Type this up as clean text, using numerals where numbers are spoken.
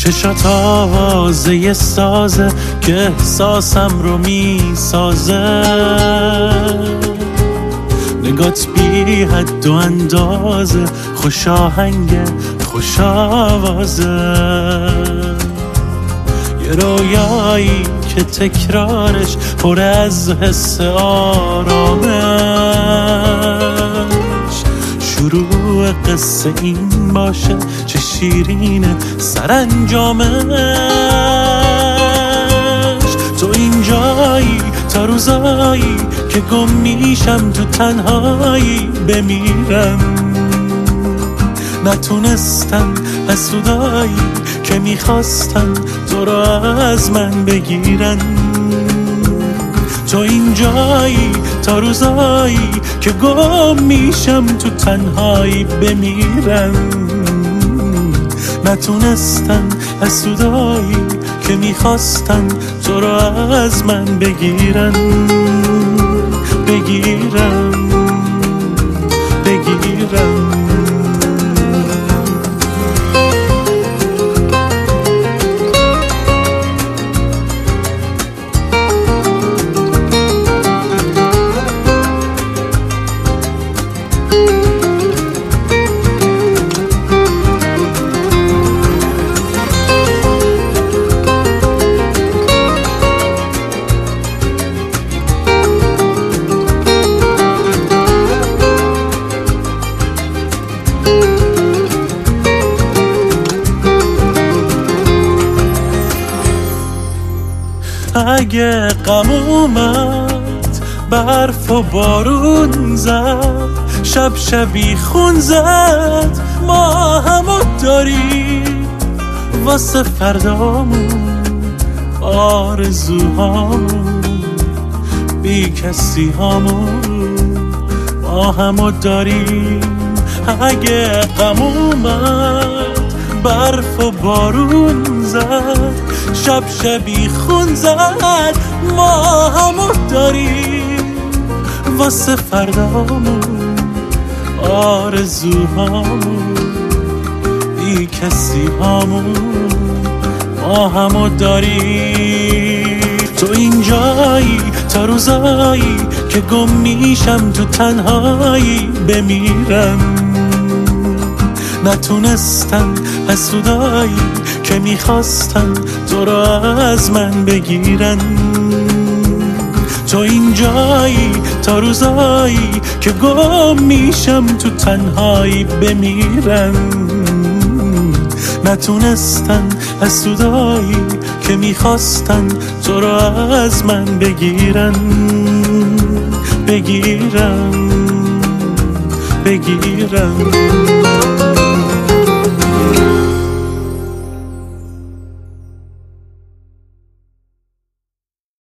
چشات آوازه سازه که احساسم رو میسازه، نگات بی حد و اندازه، خوش آهنگ خوش آوازه، یه رویایی که تکرارش پر از حس آرامش، شروع قصه این باشه چه شیرینه سرانجامش. تو اینجایی تا روزایی که گم میشم تو تنهایی بمیرم، نتونستن حسودایی که میخواستن تو رو از من بگیرن. تو اینجایی تا روزایی که گم میشم تو تنهایی بمیرم، نتونستن حسودایی که میخواستن تو رو از من بگیرن. اگه غم اومد برف و بارون زد، شب شبی خون زد، ما همو داریم واسه فردامون، آرزوهامون، بی کسی هامون، ما همو داریم. اگه غم اومد برف و بارون زد، شب شبی خون زد، ما همو داریم واسه فردامون، آرزوهامون، بی کسی هامون، ما همو داریم. تو اینجایی تا روزایی که گم میشم تو تنهایی بمیرم، نتونستن حسودایی که میخواستن تو رو از من بگیرن. تو اینجایی تا روزایی که گم میشم تو تنهایی بمیرم، نتونستن حسودایی که میخواستن تو رو از من بگیرن. بگیرم